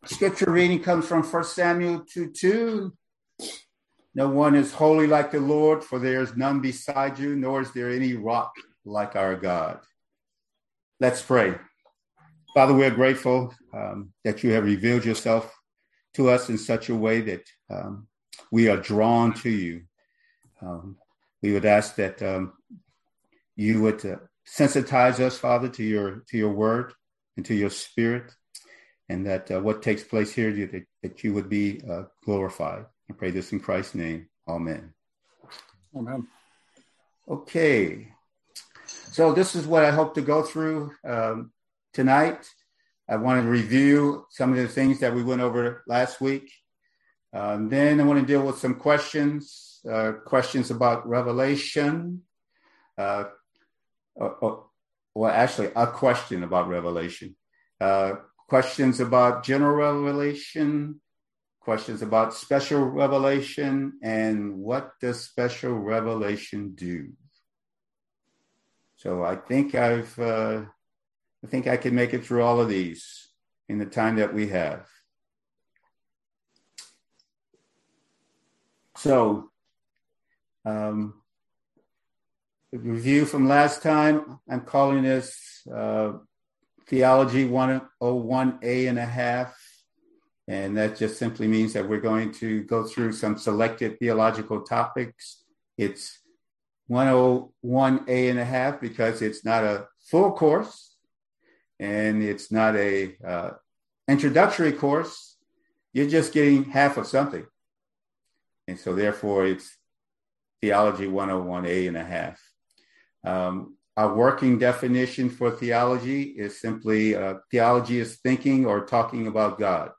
Scripture reading comes from 1 Samuel 2:2. No one is holy like the Lord, for there is none beside you, nor is there any rock like our God. Let's pray. Father, we're grateful that you have revealed yourself to us in such a way that we are drawn to you. We would ask that you would sensitize us, Father, to your word and to your spirit, and that what takes place here, that you would be glorified. I pray this in Christ's name. Amen. Amen. Okay. So this is what I hope to go through tonight. I want to review some of the things that we went over last week. Then I want to deal with some questions about Revelation. Actually, a question about Revelation. Questions about general revelation, questions about special revelation, and what does special revelation do? So I think I can make it through all of these in the time that we have. So, the review from last time, I'm calling this Theology 101A and a half. And that just simply means that we're going to go through some selected theological topics. It's 101A and a half because it's not a full course and it's not a introductory course. You're just getting half of something. And so therefore it's Theology 101A and a half. Our working definition for theology is simply theology is thinking or talking about God.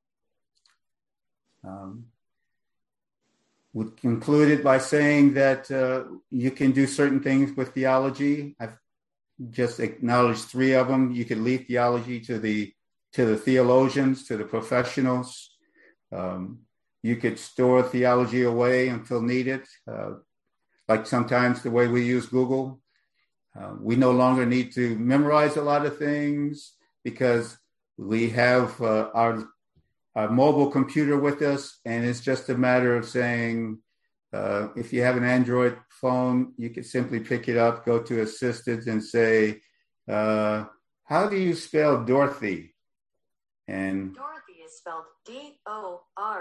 We concluded by saying that you can do certain things with theology. I've just acknowledged three of them. You can leave theology to the theologians, to the professionals. You could store theology away until needed, like sometimes the way we use Google. We no longer need to memorize a lot of things because we have our mobile computer with us, and it's just a matter of saying, if you have an Android phone, you can simply pick it up, go to Assistant and say, how do you spell Dorothy? And Dorothy is spelled Dorothy.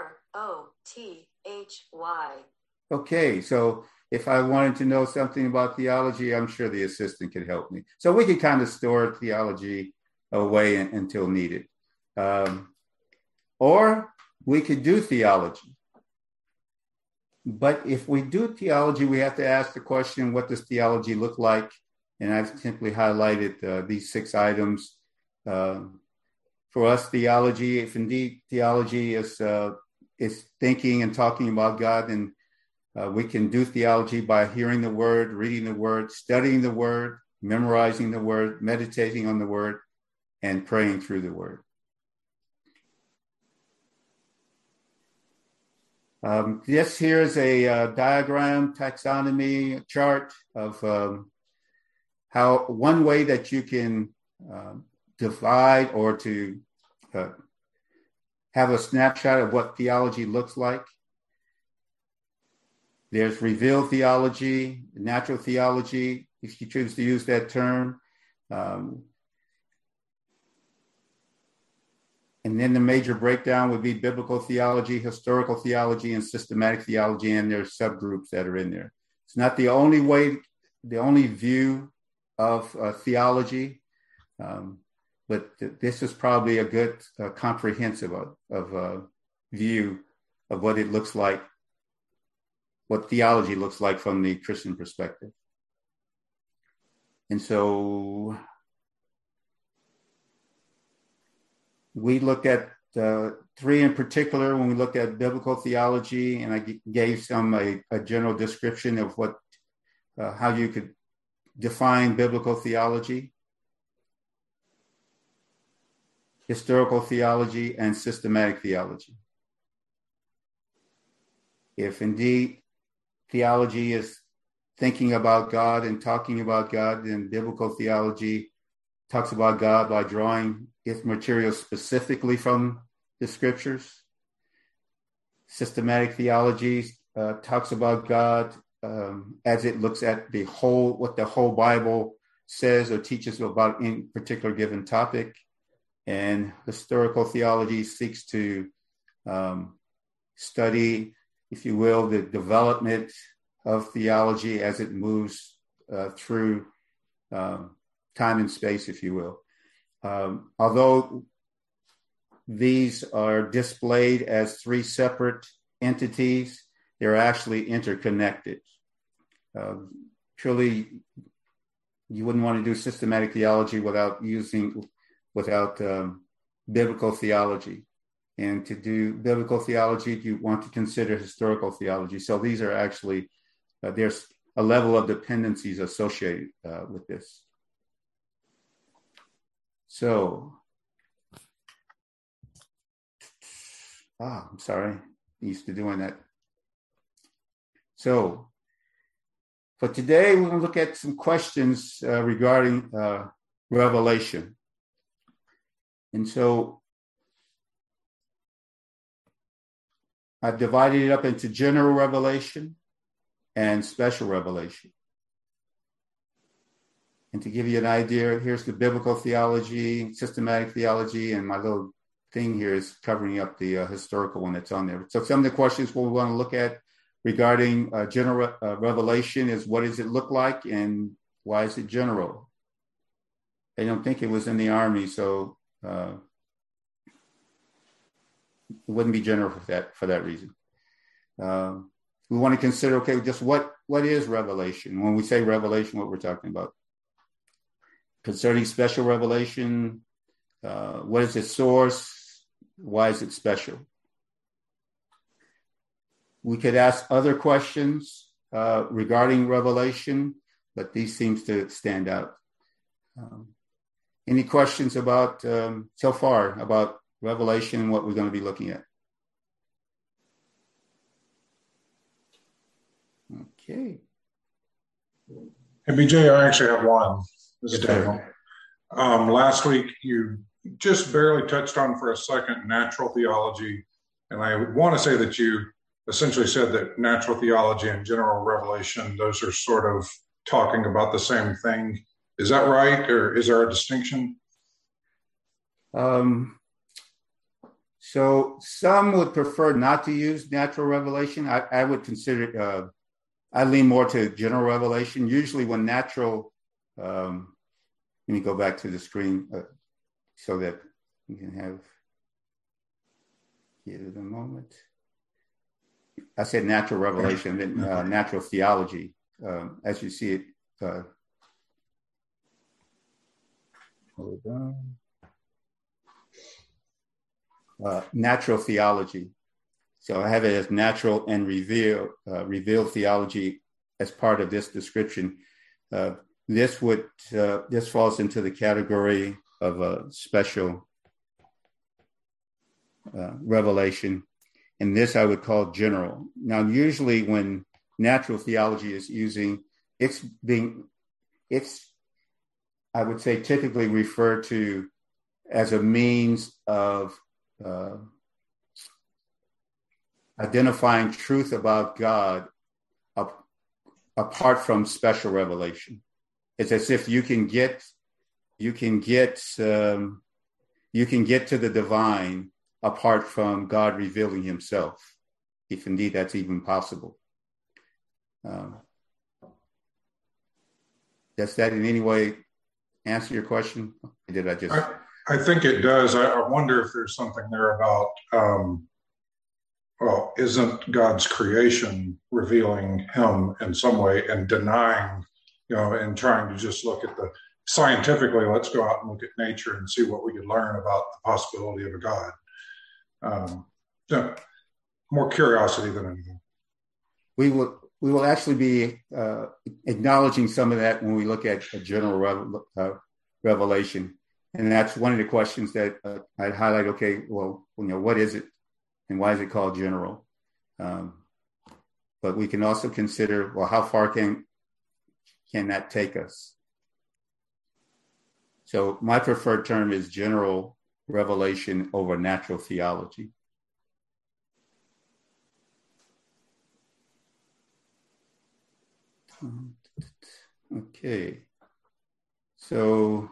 Okay, so if I wanted to know something about theology, I'm sure the assistant could help me. So we can kind of store theology away until needed. Or we could do theology. But if we do theology, we have to ask the question, what does theology look like? And I've simply highlighted these 6 items. For us, theology, if indeed theology is thinking and talking about God, then we can do theology by hearing the word, reading the word, studying the word, memorizing the word, meditating on the word, and praying through the word. This here is a diagram, taxonomy chart of how one way that you can divide or to have a snapshot of what theology looks like. There's revealed theology, natural theology, if you choose to use that term. And then the major breakdown would be biblical theology, historical theology, and systematic theology, and there's subgroups that are in there. It's not the only way, the only view of theology, but this is probably a good comprehensive view of what it looks like, what theology looks like from the Christian perspective. And so we look at 3 in particular when we looked at biblical theology, and I gave a general description of what how you could define biblical theology, historical theology, and systematic theology. If indeed theology is thinking about God and talking about God, then biblical theology talks about God by drawing its material specifically from the scriptures. Systematic theology talks about God as it looks at the whole, what the whole Bible says or teaches about any particular given topic. And historical theology seeks to study, if you will, the development of theology as it moves through time and space, if you will. Although these are displayed as three separate entities, they're actually interconnected. Truly, you wouldn't want to do systematic theology without biblical theology. And to do biblical theology, you want to consider historical theology. So these are actually, there's a level of dependencies associated with this. So, I'm sorry, I'm used to doing that. So, for today, we're going to look at some questions regarding Revelation. And so, I've divided it up into general revelation and special revelation. And to give you an idea, here's the biblical theology, systematic theology, and my little thing here is covering up the historical one that's on there. So some of the questions we want to look at regarding general revelation is, what does it look like and why is it general? I don't think it was in the army, so it wouldn't be general for that reason. We want to consider, okay, just what is revelation? When we say revelation, what we're talking about. Concerning special revelation, what is its source? Why is it special? We could ask other questions regarding revelation, but these seems to stand out. Any questions about so far about revelation and what we're going to be looking at? Okay. Hey, BJ, I actually have one. This is Yes, Daniel. Last week, you just barely touched on for a second natural theology. And I want to say that you essentially said that natural theology and general revelation, those are sort of talking about the same thing. Is that right? Or is there a distinction? So some would prefer not to use natural revelation. I would consider I lean more to general revelation. Usually when natural, let me go back to the screen so that you can give it a moment. I said natural revelation, then natural theology, as you see it. Hold on. Natural theology. So I have it as natural and revealed theology as part of this description. This falls into the category of a special revelation, and this I would call general. Now, usually when natural theology is using, I would say typically referred to as a means of identifying truth about God apart from special revelation. It's as if you can get to the divine apart from God revealing himself, if indeed that's even possible. Does that in any way answer your question? Or did I just... I think it does. I wonder if there's something there about, isn't God's creation revealing him in some way and denying, and trying to just look at scientifically, let's go out and look at nature and see what we could learn about the possibility of a God. So more curiosity than anything. We will actually be acknowledging some of that when we look at a general revelation. And that's one of the questions that I'd highlight. Okay, well, what is it and why is it called general? But we can also consider, well, how far can that take us? So my preferred term is general, revelation over natural theology. Okay. So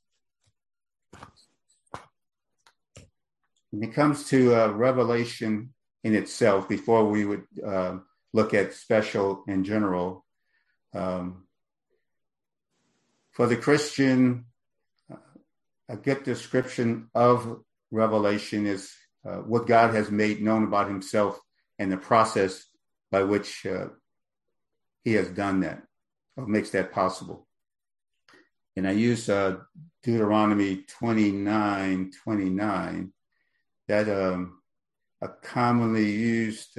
when it comes to revelation in itself, before we would look at special and general, for the Christian, a good description of revelation is what God has made known about himself and the process by which he has done that, or makes that possible. And I use Deuteronomy 29:29, that a commonly used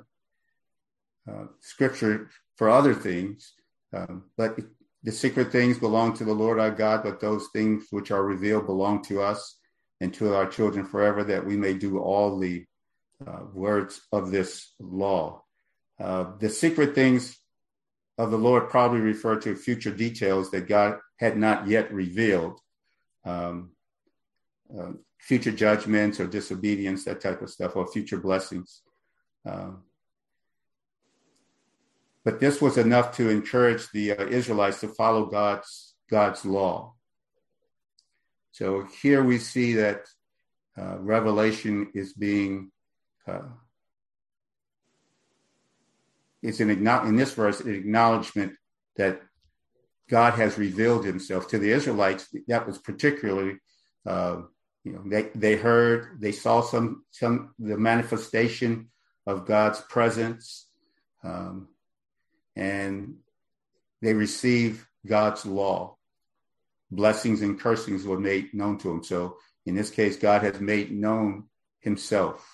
scripture for other things, but the secret things belong to the Lord our God, but those things which are revealed belong to us and to our children forever, that we may do all the words of this law. The secret things of the Lord probably refer to future details that God had not yet revealed, future judgments or disobedience, that type of stuff, or future blessings. But this was enough to encourage the Israelites to follow God's law. So here we see that revelation is being, it's in this verse, an acknowledgement that God has revealed himself to the Israelites. That was particularly, they heard, they saw the manifestation of God's presence, and they received God's law. Blessings and cursings were made known to them. So in this case, God has made known himself.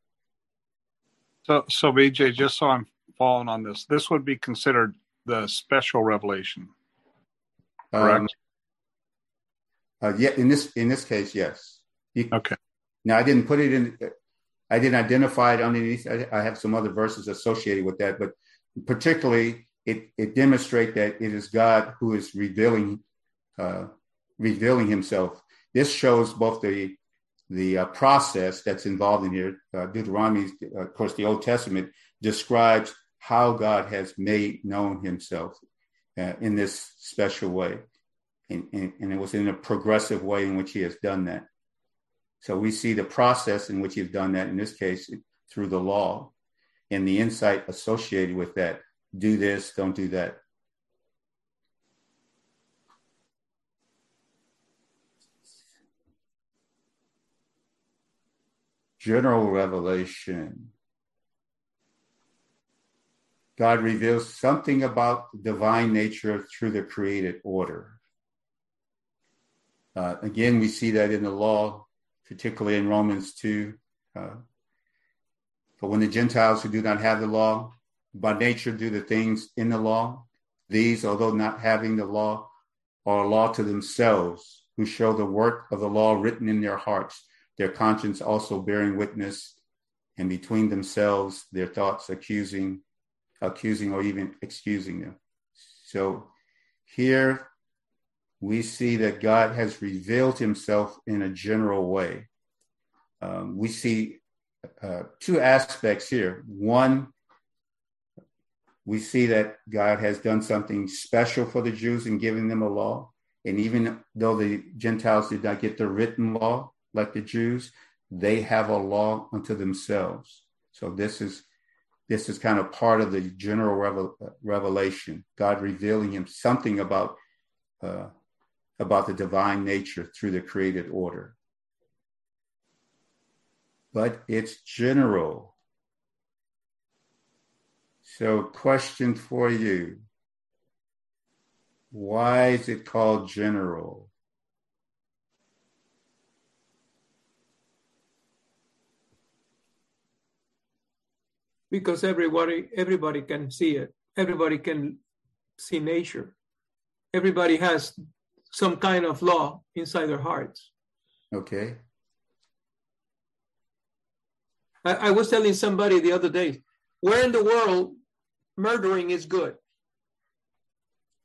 So BJ, just so I'm following on this would be considered the special revelation, correct? Yeah, in this case, yes. Okay. Now I didn't put it in. I didn't identify it underneath. I have some other verses associated with that, but particularly it demonstrates that it is God who is revealing himself. This shows both the process that's involved in here. Deuteronomy, of course, the Old Testament describes how God has made known himself in this special way. And it was in a progressive way in which he has done that. So we see the process in which he's done that, in this case, through the law, and the insight associated with that. Do this, don't do that. General revelation. God reveals something about the divine nature through the created order. Again, we see that in the law, particularly in Romans 2. For when the Gentiles who do not have the law, by nature do the things in the law, these, although not having the law, are a law to themselves, who show the work of the law written in their hearts, their conscience also bearing witness, and between themselves their thoughts accusing or even excusing them. So here we see that God has revealed himself in a general way. We see two aspects here. One, we see that God has done something special for the Jews in giving them a law. And even though the Gentiles did not get the written law like the Jews, they have a law unto themselves. So this is kind of part of the general revelation, God revealing him something about the divine nature through the created order. But it's general. So question for you, why is it called general? Because everybody can see it. Everybody can see nature. Everybody has some kind of law inside their hearts. Okay. I was telling somebody the other day, where in the world murdering is good?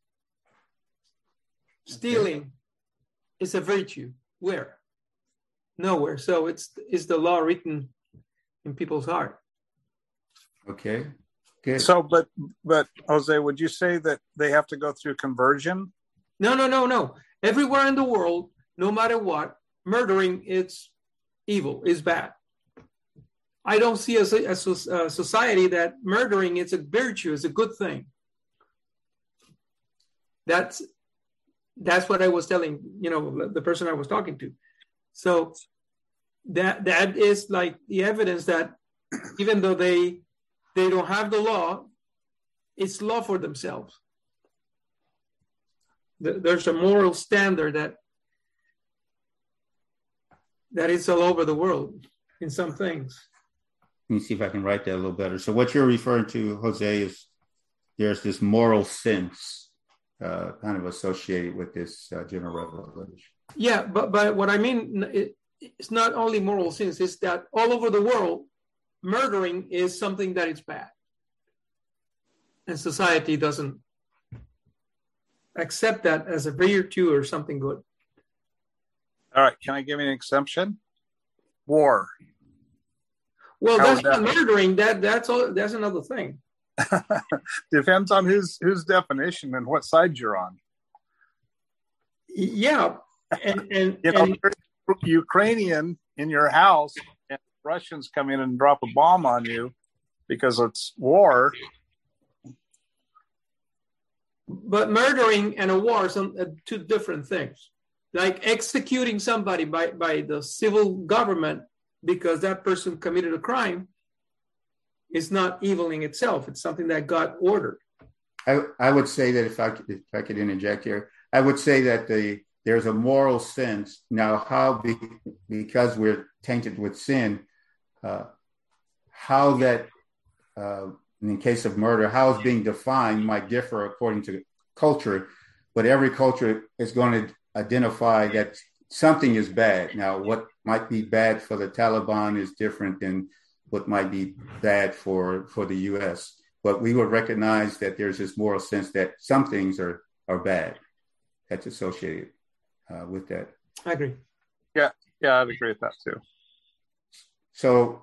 Stealing is a virtue. Where? nowhere. So it's the law written in people's heart. Okay, good. So, but Jose, would you say that they have to go through conversion? No. Everywhere in the world, no matter what, murdering is evil, is bad. I don't see a society that murdering is a virtue, is a good thing. That's what I was telling, the person I was talking to. So that is like the evidence that even though they don't have the law, it's law for themselves. There's a moral standard that is all over the world in some things. Let me see if I can write that a little better. So what you're referring to, Jose, is there's this moral sense kind of associated with this general revelation. Yeah, but what I mean, it's not only moral sense, it's that all over the world, murdering is something that is bad. And society doesn't accept that as a virtue or something good. All right, can I give you an exemption? War. Well, that's not murdering. That's another thing. Depends on whose definition and what side you're on. Yeah, and Ukrainian in your house, and Russians come in and drop a bomb on you because it's war. But murdering and a war are two different things. Like executing somebody by the civil government because that person committed a crime is not evil in itself. It's something that God ordered. I would say that if I could interject here, I would say that there's a moral sense. Now, because we're tainted with sin, how that, in the case of murder, how it's being defined might differ according to culture, but every culture is going to identify that something is bad. Now, what might be bad for the Taliban is different than what might be bad for the U.S. But we would recognize that there's this moral sense that some things are bad that's associated with that. I agree. Yeah, I'd agree with that too. So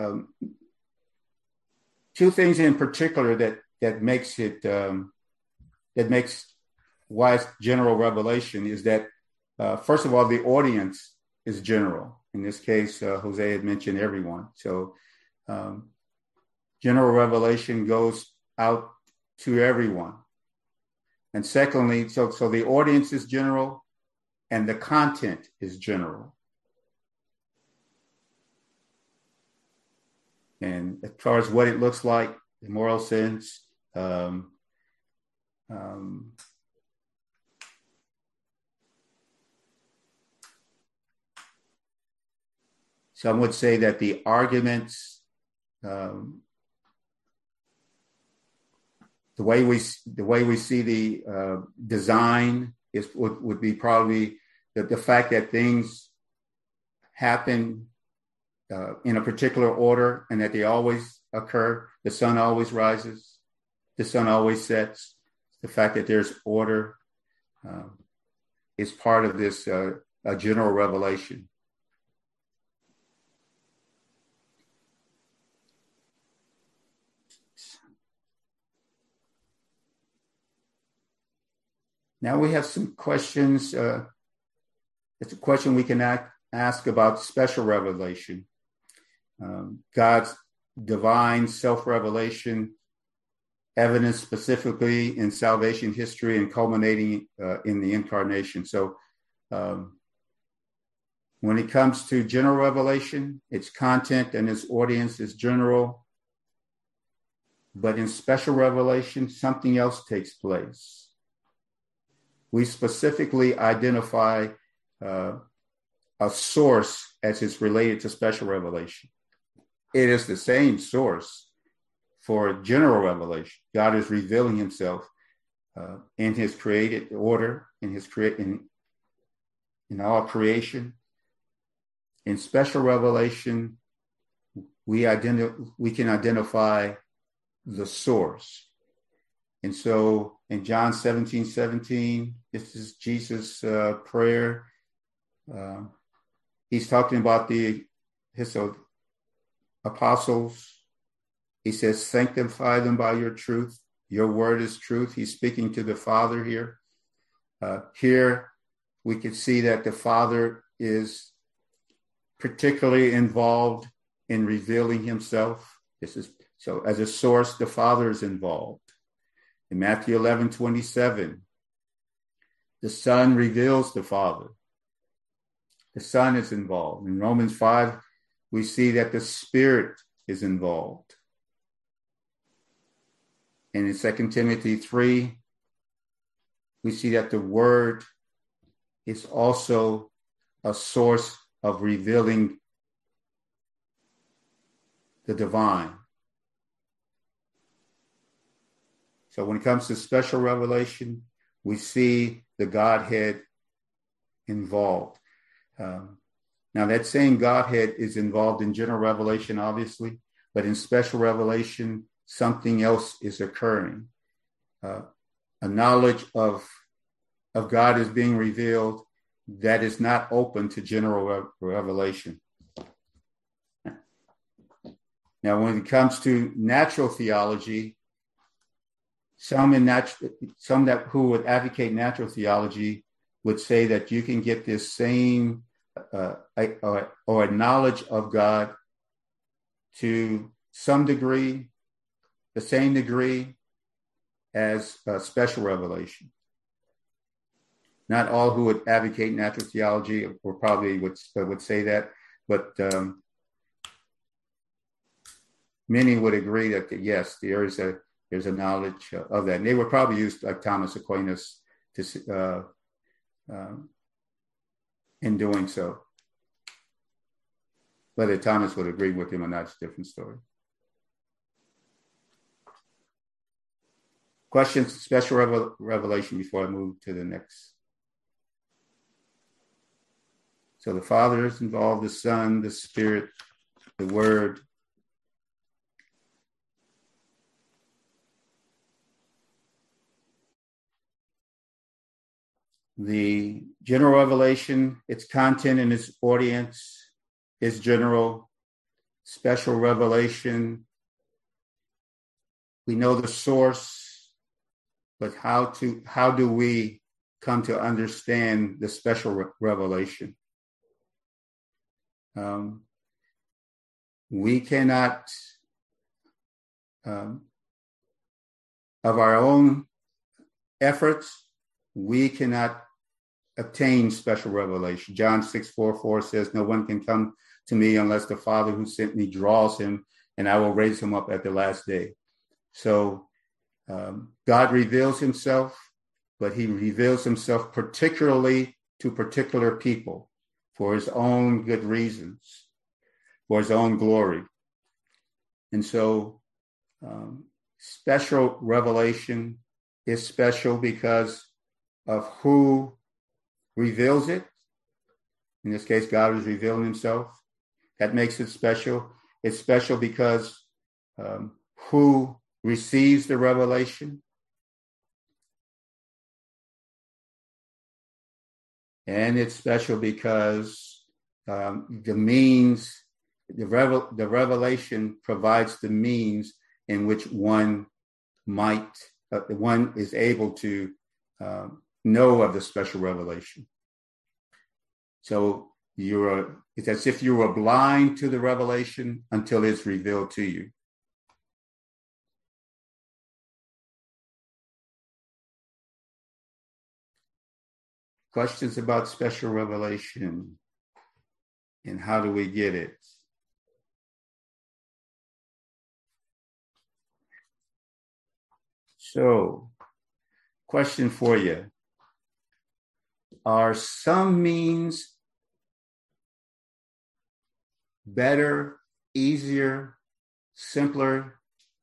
two things in particular that makes why it's general revelation is that first of all, the audience is general. In this case, Jose had mentioned everyone. So general revelation goes out to everyone. And secondly, so the audience is general and the content is general. And as far as what it looks like, the moral sense, some would say that the arguments, the way we see the design would be probably the fact that things happen in a particular order and that they always occur. The sun always rises, the sun always sets. The fact that there's order is part of this a general revelation. Now we have some questions. It's a question we can ask about special revelation. God's divine self-revelation, evidence specifically in salvation history and culminating in the incarnation. So when it comes to general revelation, its content and its audience is general. But in special revelation, something else takes place. We specifically identify a source as it's related to special revelation. It is the same source for general revelation. God is revealing himself in his created order, in all creation. In special revelation, we can identify the source. And so in John 17:17, this is Jesus' prayer. he's talking about his apostles. He says, sanctify them by your truth. Your word is truth. He's speaking to the Father here. Here we can see that the Father is particularly involved in revealing himself. So as a source, the Father is involved. In Matthew 11:27, the Son reveals the Father. The Son is involved. In Romans 5, we see that the Spirit is involved. And in 2 Timothy 3, we see that the Word is also a source of revealing the divine. So when it comes to special revelation, we see the Godhead involved. Now, that same Godhead is involved in general revelation, obviously, but in special revelation, something else is occurring. A knowledge of God is being revealed that is not open to general revelation. Now, when it comes to natural theology, some who would advocate natural theology would say that you can get this same or a knowledge of God to some degree, the same degree as special revelation. Not all who would advocate natural theology or probably would say that, but many would agree that yes, there's a knowledge of that. And they would probably use like Thomas Aquinas in doing so. Whether Thomas would agree with him or not is a different story. Questions, special revelation before I move to the next. So the Father is involved, the Son, the Spirit, the Word. The general revelation, its content and its audience is general. Special revelation, we know the source, but how do we come to understand the special revelation? We cannot, of our own efforts, we cannot obtain special revelation. John 6:44 says, no one can come to me unless the Father who sent me draws him, and I will raise him up at the last day. So God reveals himself, but he reveals himself particularly to particular people for his own good reasons, for his own glory. And so special revelation is special because of who reveals it. In this case, God is revealing himself. That makes it special. It's special because who receives the revelation. And it's special because the revelation provides the means in which one is able to know of the special revelation. So it's as if you were blind to the revelation until it's revealed to you. Questions about special revelation and how do we get it? So, question for you. Are some means better, easier, simpler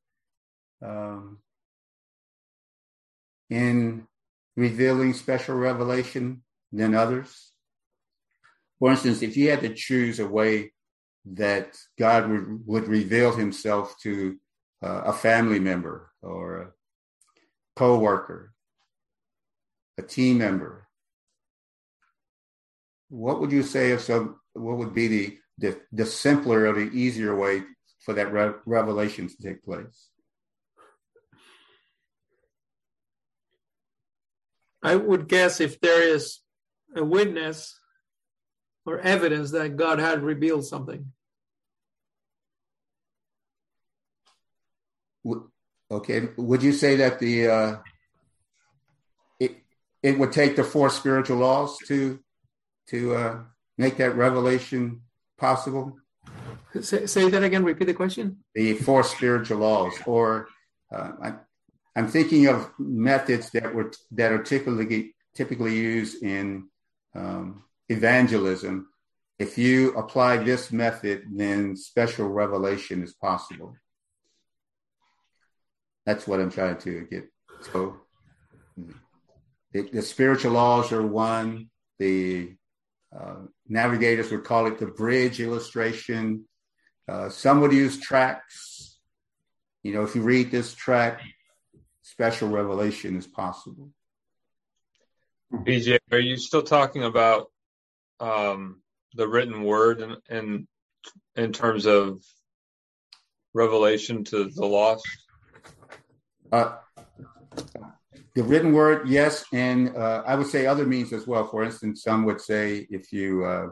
in revealing special revelation than others? For instance, if you had to choose a way that God would reveal himself to a family member or a co-worker, a team member, what would you say would be the simpler or the easier way for that revelation to take place? I would guess if there is a witness or evidence that God had revealed something. Okay. Would you say that it would take the 4 spiritual laws to make that revelation possible? Say that again. Repeat the question. The 4 spiritual laws, or I'm thinking of methods that are typically used in evangelism. If you apply this method, then special revelation is possible. That's what I'm trying to get. So the spiritual laws are one. The navigators would call it the bridge illustration. Some would use tracts. If you read this tract, special revelation is possible. BJ, are you still talking about the written word in terms of revelation to the lost? The written word, yes, and I would say other means as well. For instance, some would say if you,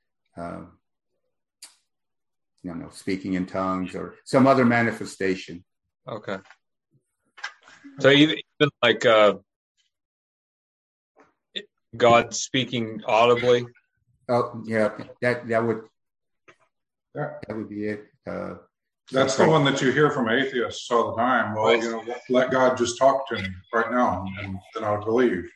speaking in tongues or some other manifestation. Okay. So even like God speaking audibly. Oh yeah, that would be it. That's the one that you hear from atheists all the time. Well, let God just talk to me right now, and then I would believe.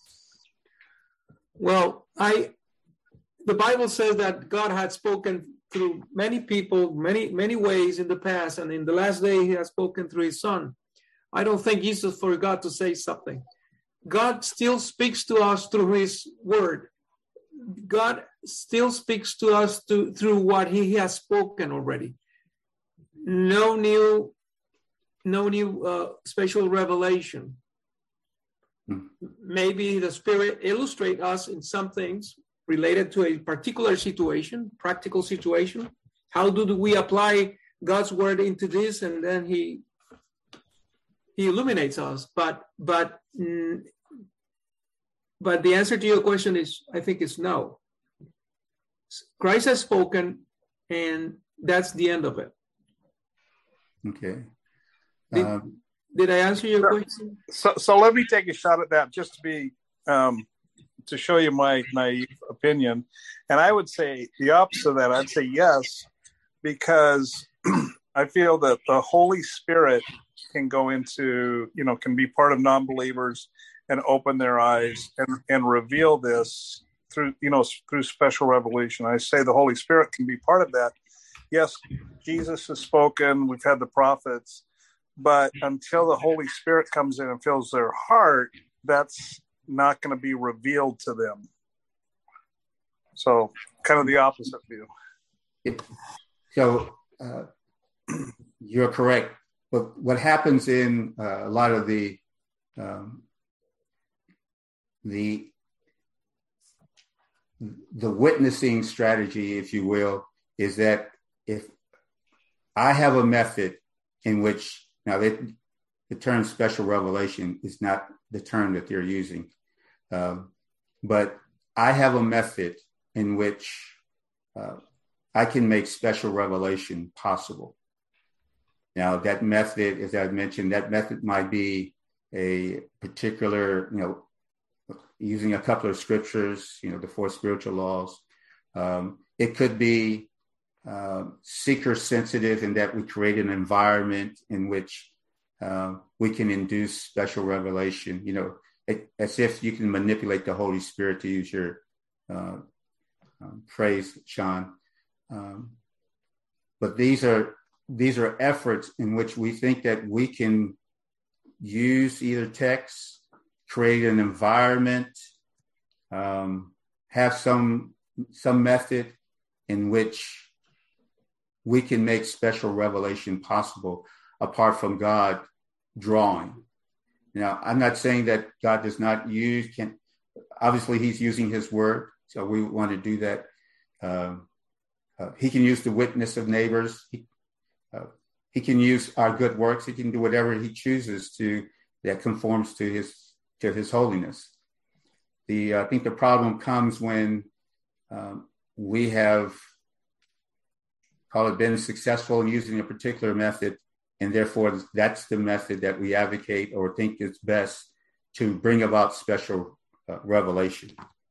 Well, the Bible says that God had spoken through many people, many ways in the past, and in the last day, He has spoken through His Son. I don't think Jesus forgot to say something. God still speaks to us through His Word. God still speaks to us through what He has spoken already. No new special revelation. Maybe the Spirit illustrate us in some things related to a particular situation, practical situation. How do we apply God's word into this? And then He illuminates us. But the answer to your question is, I think, is no. Christ has spoken, and that's the end of it. Okay. Did I answer your question? So let me take a shot at that, just to be to show you my naive opinion. And I would say the opposite of that. I'd say yes, because I feel that the Holy Spirit can go into, can be part of non-believers and open their eyes and reveal this through special revelation. I say the Holy Spirit can be part of that. Yes, Jesus has spoken. We've had the prophets. But until the Holy Spirit comes in and fills their heart, that's not going to be revealed to them. So kind of the opposite view. So you're correct. But what happens in a lot of the witnessing strategy, if you will, is that if I have a method in which, now the term special revelation is not the term that they're using, but I have a method in which I can make special revelation possible. Now that method, as I mentioned, that method might be a particular, using a couple of scriptures, the 4 spiritual laws. It could be seeker sensitive in that we create an environment in which we can induce special revelation, as if you can manipulate the Holy Spirit, to use your phrase, Sean. But these are efforts in which we think that we can use either text, create an environment, have some method in which we can make special revelation possible apart from God drawing. Now, I'm not saying that God does not obviously He's using His word, so we want to do that. He can use the witness of neighbors. He can use our good works. He can do whatever he chooses to that conforms to his holiness. I think the problem comes when we have, call it, been successful in using a particular method, and therefore that's the method that we advocate or think is best to bring about special revelation.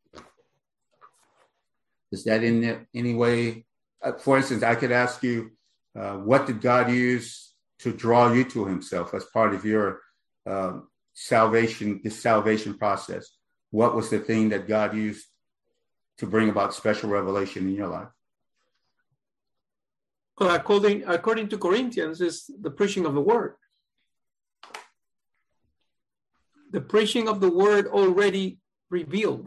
Is that in any way? For instance, I could ask you, what did God use to draw you to himself as part of your salvation process? What was the thing that God used to bring about special revelation in your life? Well, according to Corinthians, is the preaching of the word. The preaching of the word already revealed.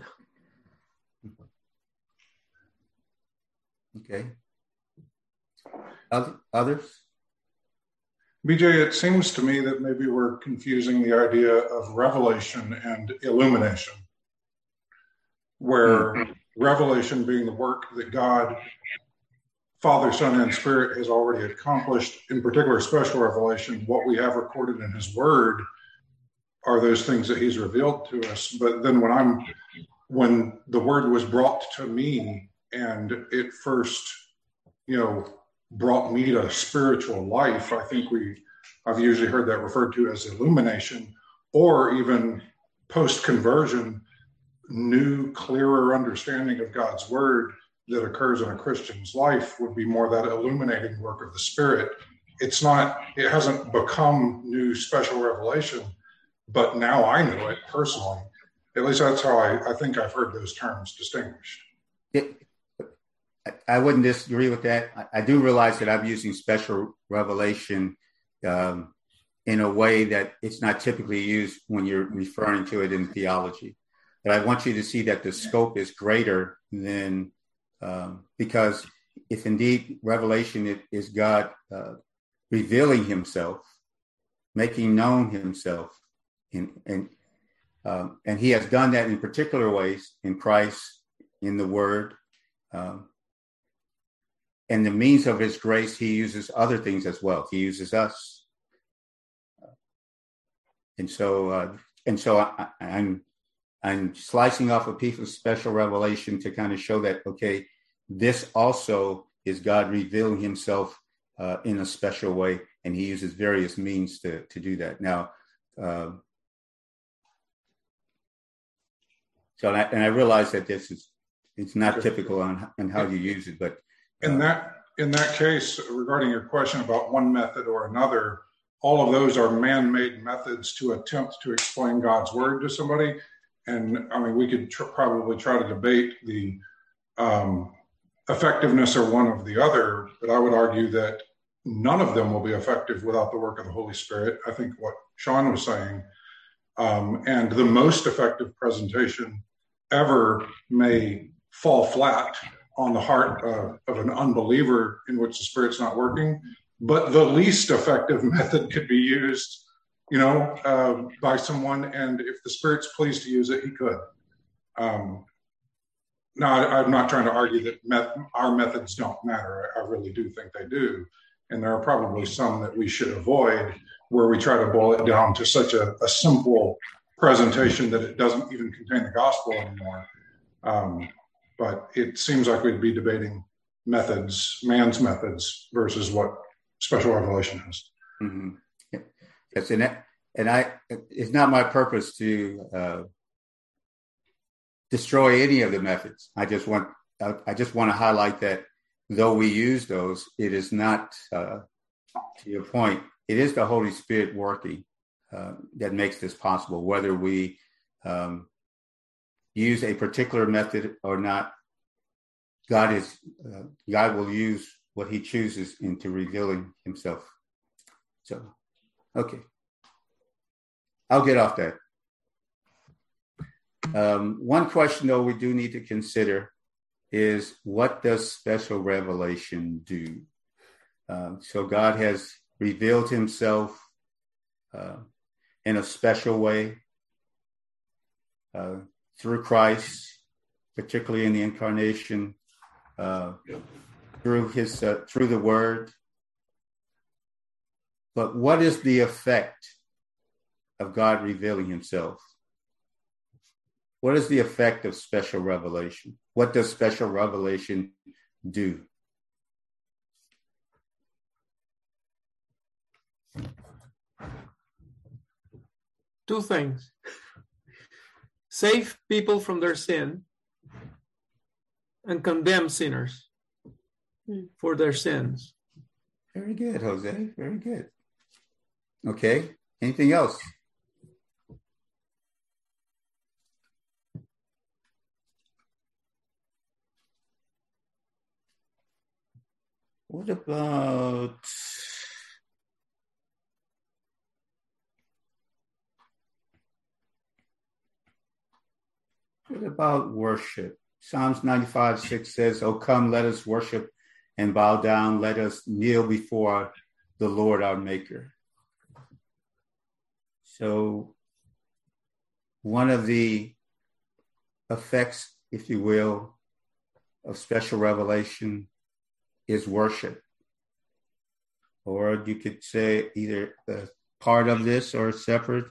Okay. Others? BJ, it seems to me that maybe we're confusing the idea of revelation and illumination, where revelation being the work that God, Father, Son, and Spirit has already accomplished, in particular special revelation, what we have recorded in his word are those things that he's revealed to us. But then when the word was brought to me and it first, brought me to spiritual life, I think I've usually heard that referred to as illumination, or even post-conversion, new, clearer understanding of God's word that occurs in a Christian's life would be more that illuminating work of the Spirit. It hasn't become new special revelation, but now I know it personally. At least that's how I think I've heard those terms distinguished. I wouldn't disagree with that. I do realize that I'm using special revelation in a way that it's not typically used when you're referring to it in theology. But I want you to see that the scope is greater than, because if indeed revelation is God revealing himself, making known himself, and he has done that in particular ways in Christ, in the word, and the means of his grace, he uses other things as well. He uses us. And so I'm slicing off a piece of special revelation to kind of show that, okay, this also is God revealing himself in a special way, and he uses various means to do that. Now, I realize that it's not typical on how you use it, but in that case, regarding your question about one method or another, all of those are man-made methods to attempt to explain God's word to somebody. And I mean, we could probably try to debate the effectiveness of one of the other, but I would argue that none of them will be effective without the work of the Holy Spirit. I think what Sean was saying, and the most effective presentation ever may fall flat on the heart of an unbeliever in which the Spirit's not working, but the least effective method could be used, by someone, and if the Spirit's pleased to use it, he could. Now, I'm not trying to argue that our methods don't matter. I really do think they do, and there are probably some that we should avoid where we try to boil it down to such a simple presentation that it doesn't even contain the gospel anymore. But it seems like we'd be debating methods, man's methods, versus what special revelation is. Mm-hmm. Yes, and it's not my purpose to destroy any of the methods. I just want to highlight that though we use those, it is not, to your point, it is the Holy Spirit working that makes this possible, whether we use a particular method or not. God will use what he chooses into revealing himself. So, okay. I'll get off that. One question, though, we do need to consider is, what does special revelation do? So God has revealed himself in a special way through Christ, particularly in the incarnation, through the Word. But what is the effect of God revealing himself? What is the effect of special revelation? What does special revelation do? Two things. Save people from their sin and condemn sinners for their sins. Very good, Jose. Very good. Okay. Anything else? What about worship? Psalms 95:6 says, "Oh, come, let us worship and bow down. Let us kneel before the Lord our Maker." So one of the effects, if you will, of special revelation is worship. Or you could say either a part of this or separate.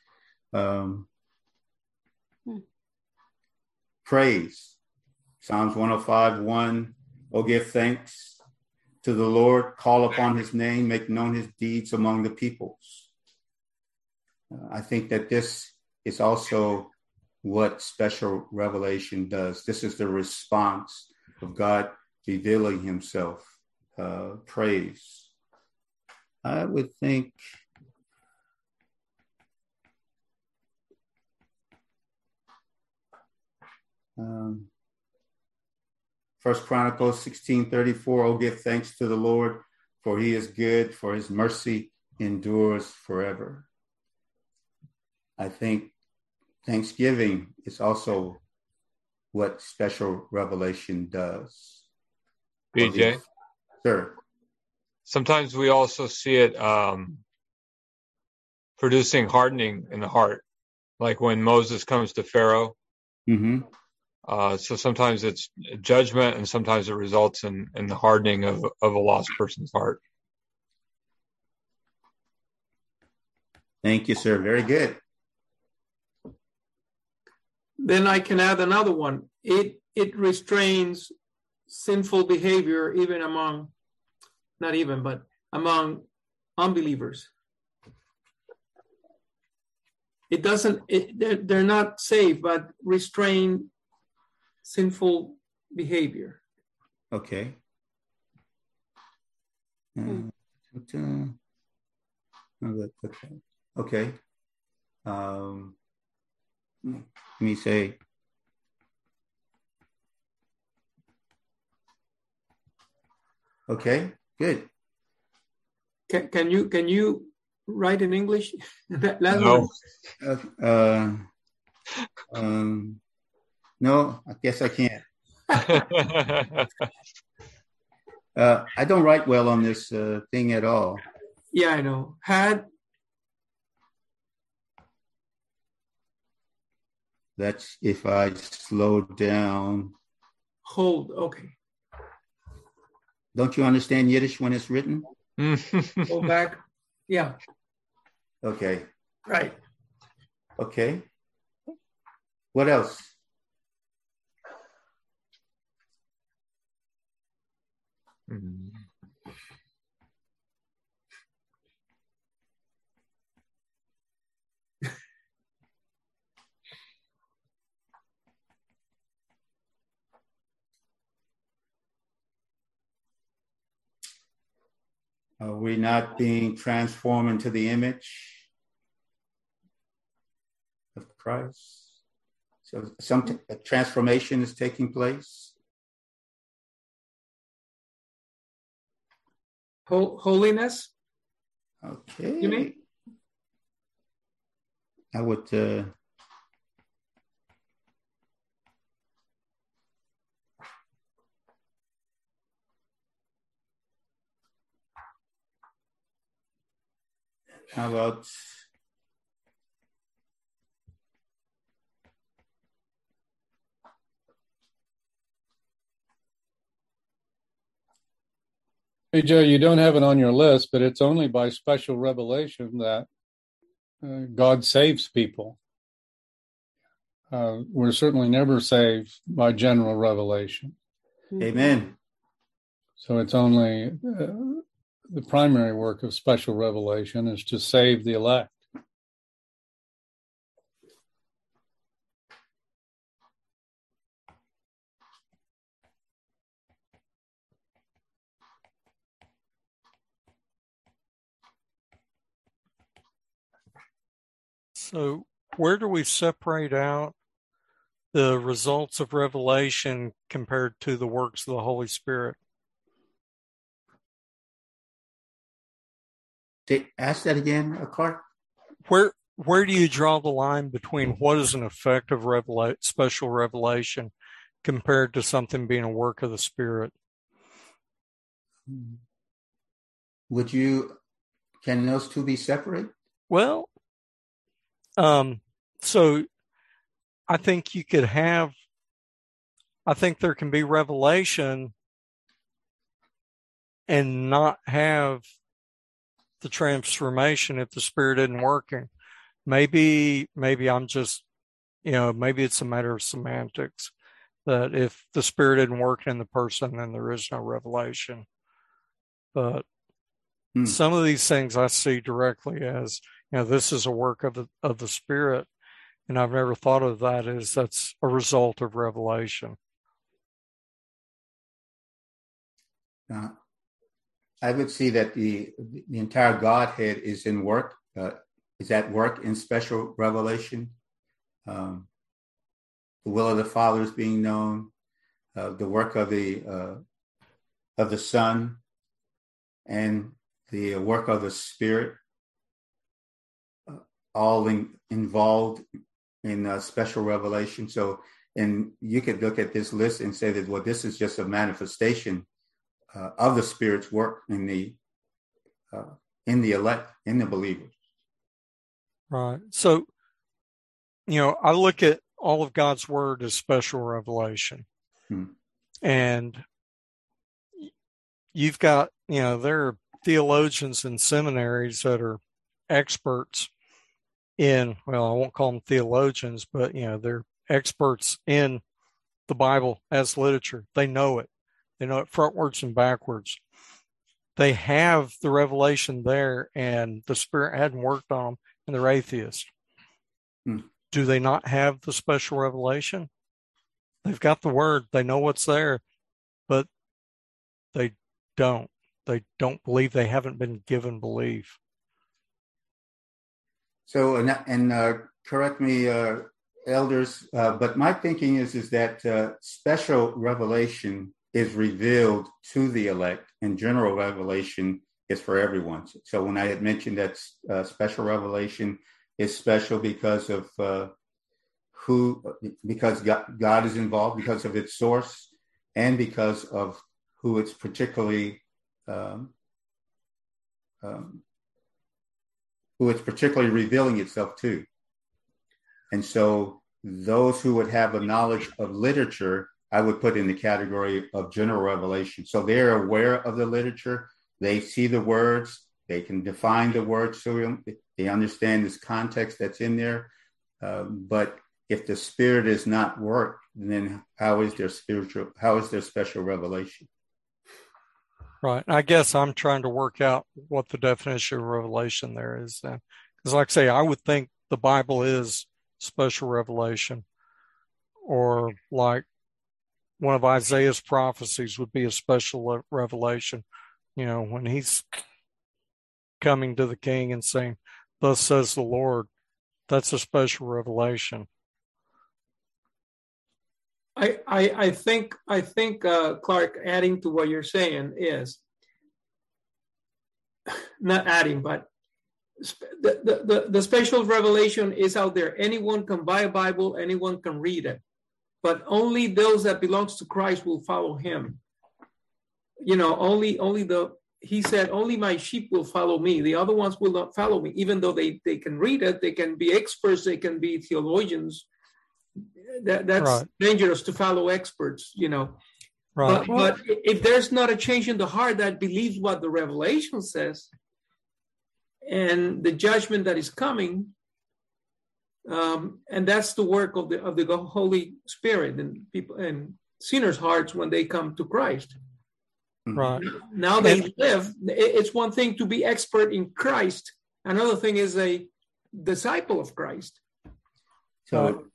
Praise. Psalms 105:1. Oh, give thanks to the Lord, call upon his name, make known his deeds among the peoples. I think that this is also what special revelation does. This is the response of God revealing himself. Praise. I would think First Chronicles 16:34, oh, give thanks to the Lord, for he is good, for his mercy endures forever. I think Thanksgiving is also what special revelation does. BJ? Sir. Sometimes we also see it producing hardening in the heart, like when Moses comes to Pharaoh. Mm-hmm. So sometimes it's judgment, and sometimes it results in the hardening of a lost person's heart. Thank you, sir. Very good. Then I can add another one. It restrains sinful behavior even among unbelievers. It doesn't, they're not saved, but restrain sinful behavior. Okay. Okay. Let me say. Okay, good. Can you write in English? No. No, I guess I can't. I don't write well on this thing at all. Yeah, I know. That's if I slow down. Hold, okay. Don't you understand Yiddish when it's written? Go back. Yeah. Okay. Right. Okay. What else? Are we not being transformed into the image of Christ? So some transformation is taking place. Holiness? Okay. You mean? I would how about Hey, Joe, you don't have it on your list, but it's only by special revelation that God saves people. We're certainly never saved by general revelation. Amen. So it's only the primary work of special revelation is to save the elect. So where do we separate out the results of revelation compared to the works of the Holy Spirit? Ask that again, Clark. Where do you draw the line between what is an effect of special revelation compared to something being a work of the Spirit? Can those two be separate? Well, so I think there can be revelation and not have the transformation if the Spirit isn't working. Maybe I'm just, maybe it's a matter of semantics, that if the Spirit isn't working in the person, then there is no revelation. But some of these things I see directly as, this is a work of the Spirit. And I've never thought of that as that's a result of revelation. I would see that the entire Godhead is in work, is at work in special revelation. The will of the Father is being known, the work of the Son, and the work of the Spirit, all involved in special revelation. So, and you could look at this list and say that, well, this is just a manifestation of the Spirit's work in the elect, in the believers. Right. So, I look at all of God's word as special revelation. And you've got, there are theologians in seminaries that are experts in, well, I won't call them theologians, but, they're experts in the Bible as literature. They know it. They know it frontwards and backwards. They have the revelation there, and the Spirit hadn't worked on them, and they're atheists. Do they not have the special revelation? They've got the word. They know what's there, but they don't. They don't believe. They haven't been given belief. So, and correct me, elders, but my thinking is that special revelation is revealed to the elect, and general revelation is for everyone. So when I had mentioned that special revelation is special because of because God is involved, because of its source, and because of who it's particularly revealing itself to. And so those who would have a knowledge of literature, I would put in the category of general revelation. So they're aware of the literature. They see the words. They can define the words to them. They understand this context that's in there. But if the Spirit is not worked, then how is there special revelation? Right. I guess I'm trying to work out what the definition of revelation there is then. Because like I say, I would think the Bible is special revelation, or like one of Isaiah's prophecies would be a special revelation, when he's coming to the king and saying, "Thus says the Lord," that's a special revelation. I think Clark, adding to what you're saying is not adding, but the special revelation is out there. Anyone can buy a Bible, anyone can read it, but only those that belongs to Christ will follow him. He said, only my sheep will follow me. The other ones will not follow me, even though they can read it, they can be experts, they can be theologians. That's right. Dangerous to follow experts, Right. But if there's not a change in the heart that believes what the revelation says and the judgment that is coming, and that's the work of the Holy Spirit and people and sinners' hearts when they come to Christ. Right. Now they live. It's one thing to be expert in Christ. Another thing is a disciple of Christ. So,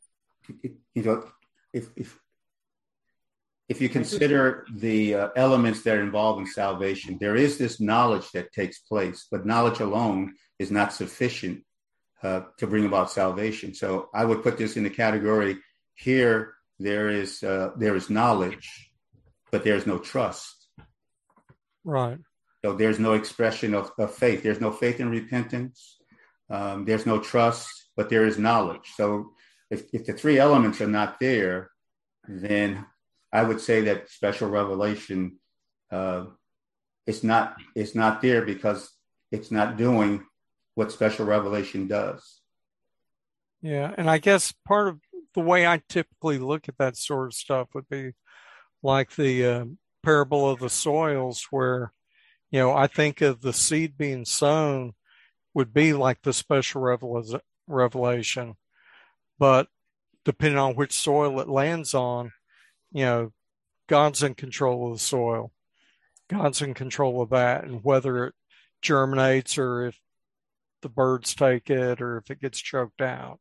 if you consider the elements that are involved in salvation, there is this knowledge that takes place, but knowledge alone is not sufficient to bring about salvation. So I would put this in the category here. There is knowledge, but there's no trust. Right. So there's no expression of faith. There's no faith in repentance. There's no trust, but there is knowledge. So if the three elements are not there, then I would say that special revelation is not there because it's not doing what special revelation does. Yeah, and I guess part of the way I typically look at that sort of stuff would be like the parable of the soils, where, I think of the seed being sown would be like the special revelation, but depending on which soil it lands on, God's in control of the soil. God's in control of that, and whether it germinates or if the birds take it or if it gets choked out.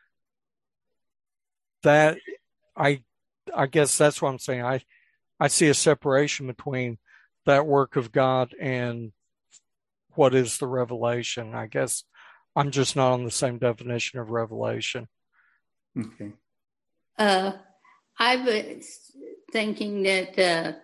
That I guess that's what I'm saying. I see a separation between that work of God and what is the revelation. I guess I'm just not on the same definition of revelation. Okay. I was thinking that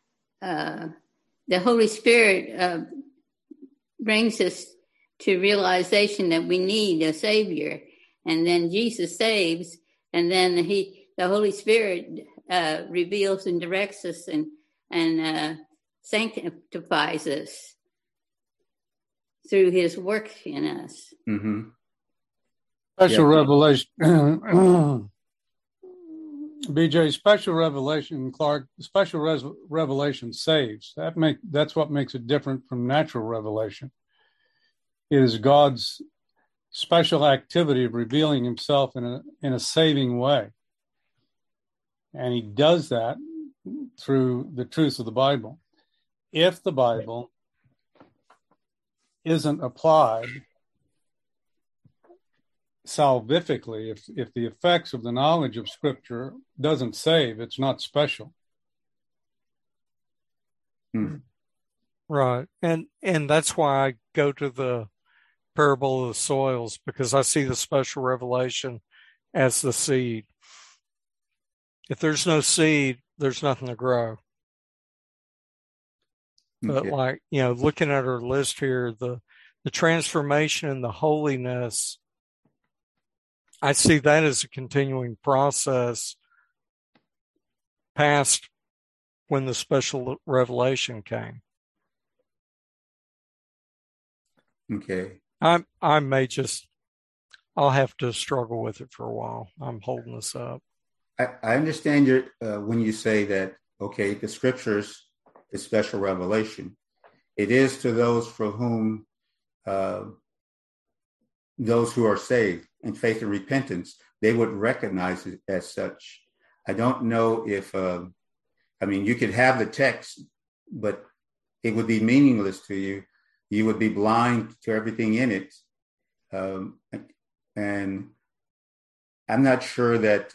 the Holy Spirit brings us to realization that we need a Savior, and then Jesus saves, and then the Holy Spirit reveals and directs us and sanctifies us through His work in us. Mm-hmm. Special revelation. BJ, special revelation, Clark, special revelation saves. That's what makes it different from natural revelation. It is God's special activity of revealing Himself in a saving way. And He does that through the truth of the Bible. If the Bible isn't applied salvifically, if the effects of the knowledge of Scripture doesn't save, it's not special. Right. And that's why I go to the parable of the soils, because I see the special revelation as the seed. If there's no seed, there's nothing to grow. Okay. But looking at our list here, the transformation and the holiness, I see that as a continuing process past when the special revelation came. Okay. I'll have to struggle with it for a while. I'm holding this up. I understand when you say that, okay, the Scriptures is special revelation. It is to those for whom, those who are saved in faith and repentance, they would recognize it as such. I don't know if, you could have the text, but it would be meaningless to you. You would be blind to everything in it. And I'm not sure that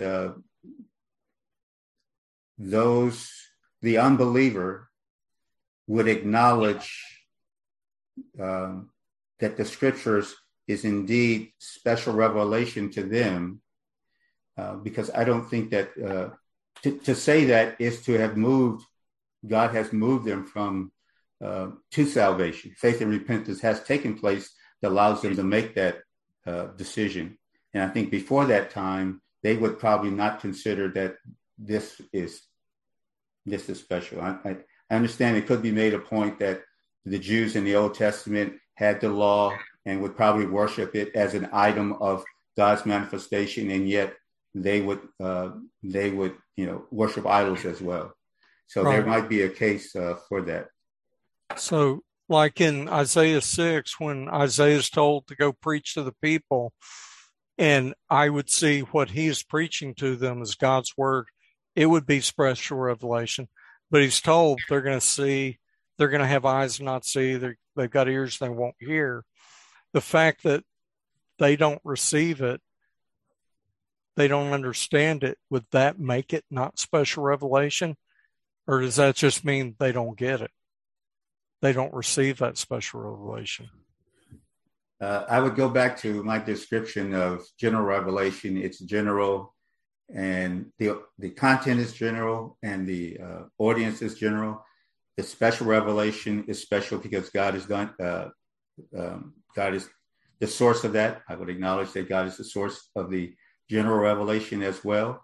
the unbeliever would acknowledge that the Scriptures is indeed special revelation to them, because I don't think that to say that is to have moved, God has moved them from to salvation. Faith and repentance has taken place that allows them to make that decision. And I think before that time, they would probably not consider that this is special. I understand it could be made a point that the Jews in the Old Testament had the law and would probably worship it as an item of God's manifestation, and yet they would worship idols as well. So there might be a case for that. So like in Isaiah 6, when Isaiah is told to go preach to the people, and I would see what he's preaching to them as God's word, it would be special revelation. But he's told they're going to see, they're going to have eyes and not see, they've got ears they won't hear. The fact that they don't receive it, they don't understand it, would that make it not special revelation? Or does that just mean they don't get it? They don't receive that special revelation? I would go back to my description of general revelation. It's general, and the content is general, and the audience is general. The special revelation is special because God is God is the source of that. I would acknowledge that God is the source of the general revelation as well.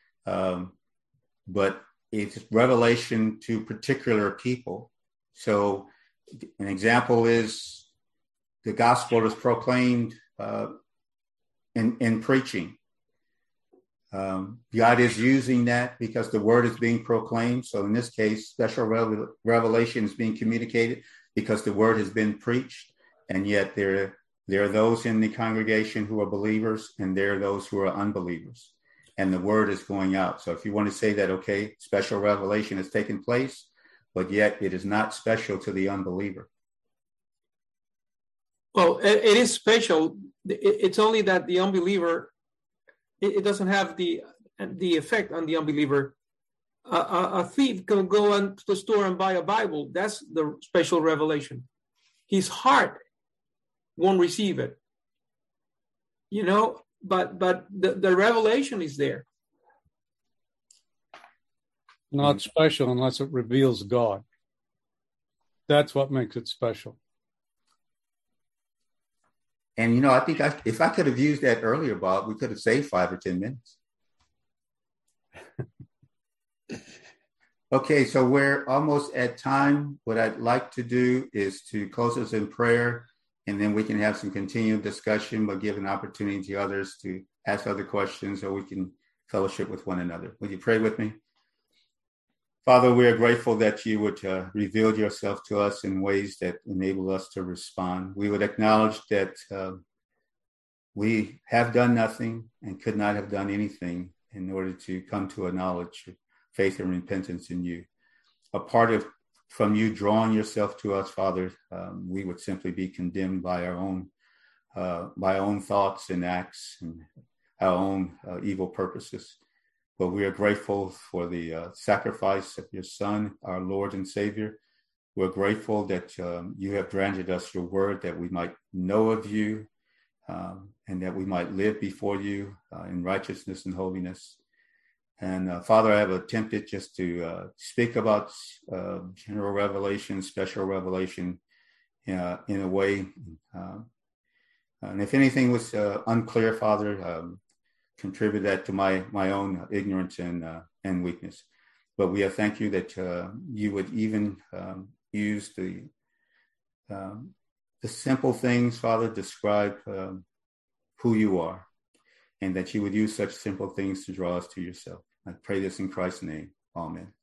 But it's revelation to particular people. So an example is the gospel is proclaimed in preaching. God is using that because the word is being proclaimed. So in this case, special revelation is being communicated because the word has been preached. And yet there are those in the congregation who are believers, and there are those who are unbelievers. And the word is going out. So if you want to say that, okay, special revelation has taken place, but yet it is not special to the unbeliever. Well, it is special. It's only that the unbeliever, it doesn't have the effect on the unbeliever. A thief can go into the store and buy a Bible. That's the special revelation. His heart won't receive it, but the revelation is there. Not special unless it reveals God. That's what makes it special. And, I think if I could have used that earlier, Bob, we could have saved 5 or 10 minutes. Okay, so we're almost at time. What I'd like to do is to close us in prayer, and then we can have some continued discussion, but give an opportunity to others to ask other questions, or we can fellowship with one another. Would you pray with me? Father, we are grateful that you would reveal yourself to us in ways that enable us to respond. We would acknowledge that we have done nothing and could not have done anything in order to come to a knowledge of faith and repentance in you. Apart from you drawing yourself to us, Father, we would simply be condemned by our own thoughts and acts and our own evil purposes. But we are grateful for the sacrifice of your Son, our Lord and Savior. We're grateful that you have granted us your word that we might know of you and that we might live before you in righteousness and holiness. And Father, I have attempted just to speak about general revelation, special revelation in a way. And if anything was unclear, Father, contribute that to my own ignorance and weakness. But we thank you that you would even use the simple things, Father, describe who you are, and that you would use such simple things to draw us to yourself. I pray this in Christ's name. Amen.